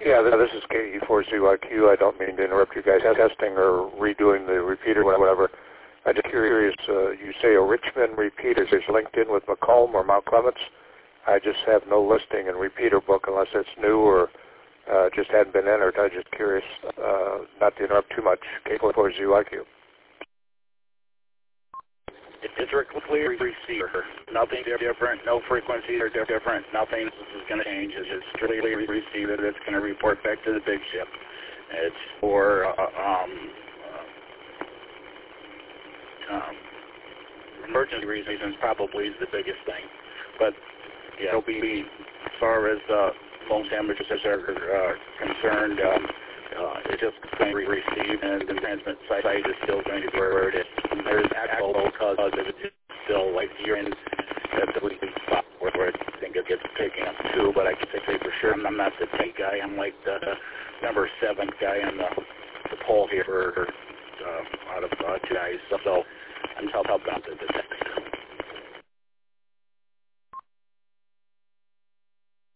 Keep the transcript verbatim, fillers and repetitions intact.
Yeah, this is K E four Z Y Q. I don't mean to interrupt you guys testing or redoing the repeater or whatever. I'm just curious, uh, you say a Richmond repeater is linked in with Macomb or Mount Clements. I just have no listing in repeater book unless it's new or uh, just hadn't been entered. I'm just curious, uh, not to interrupt too much. K E four Z Y Q. It's a clear receiver. Nothing different. No frequencies are different. Nothing is going to change. It's just strictly a receiver that's going to report back to the big ship. It's for uh, um, uh, um, emergency reasons. Probably is the biggest thing. But yeah, it'll be as far as uh, phone damages are uh, concerned. Um, Uh, it's just going to be received, and the transmit site is still going to be where it is. And there's actual cause of it is still like you're in that we can stop where I think it gets taken up too, but I can say for sure I'm not the tank guy. I'm like the number seven guy on the, the pole here for uh, out of uh, two guys. So I'm helping out the, the